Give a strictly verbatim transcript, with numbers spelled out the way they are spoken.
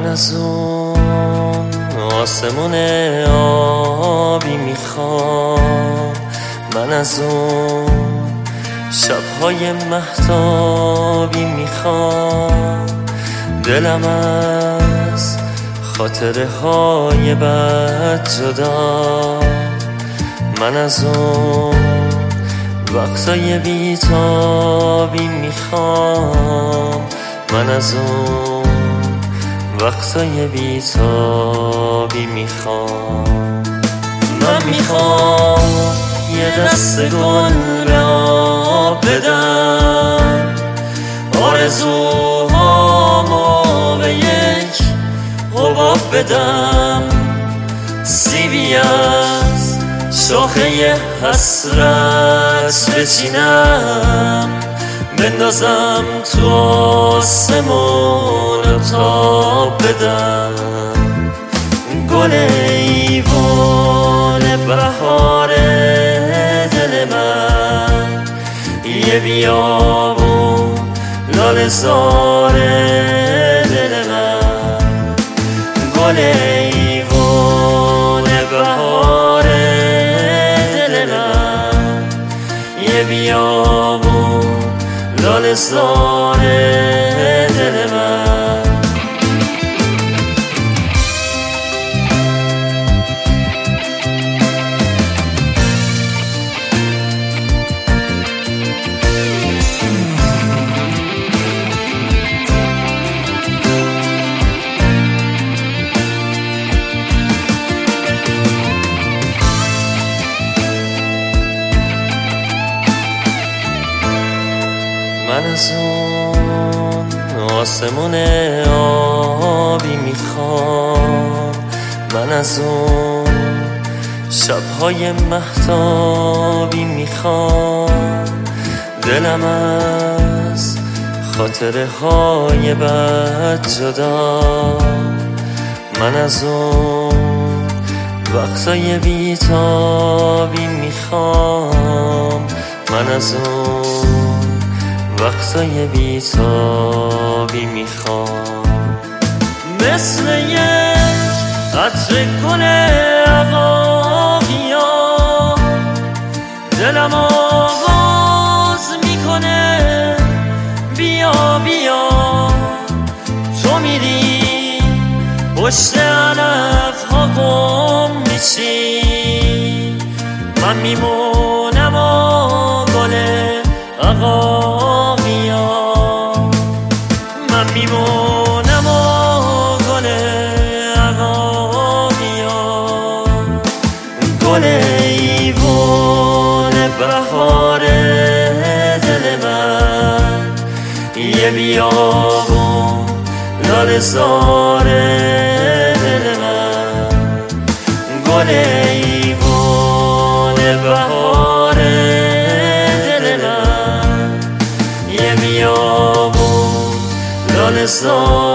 از اون آسمون آبی میخوام، من از اون شبهای مهتابی میخوام، دلم از خاطره های بد جدا، من از اون وقتای بیتابی میخوام، من از اون وقتای بیتابی میخوام. من میخوام یه دست گل به آب بدم، آرزوهامو به یک حباب بدم، سیبی از شاخه حسرت بچینم، بندازم تو آسمون و تاب بدم. گل ایوان بهار دل من، یه بیابون لاله زار دل من، گل ایوان بهار دل من، یه بیابون لاله زار دل من. من از اون آسمون آبی میخوام، من از اون شبهای مهتابی میخوام، دلم از خاطره های بد جدا، من از اون وقتای بیتابی میخوام، من از اون وقتای بیتابی میخوام. مثل یک عطر گل عقاقیا دلم آواز میکنه، بیا بیا تو میری پشت علف ها گم میشی، من میمونم و گل عقاقیا، من میمونم و گل عقاقیا، گل ایوان بهار دل من، یه بیابون لاله زار دل من، گل ایوان بهار دل من، یه بیابون لاله زار